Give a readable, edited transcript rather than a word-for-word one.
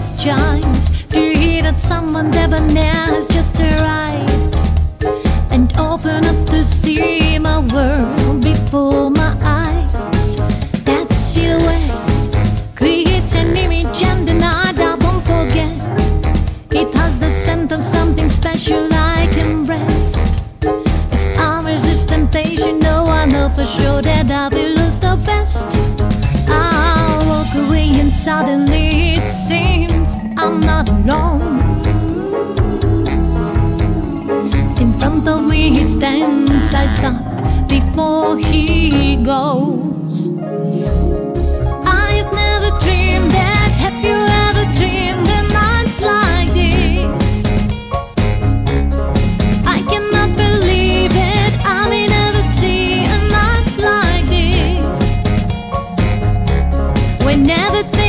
its chimes to hear that someone debonair has just arrived and open up to see my world before my eyes. That silhouette creates an image and the night I won't forget. It has the scent of something special I can rest. If I resist temptation, no, I know for sure that I will lose the best. I'll walk away and suddenly it seems I'm not alone. In front of me he stands, I stop before he goes. I've never dreamed that. Have you ever dreamed a night like this? I cannot believe it. I may never see a night like this, when everything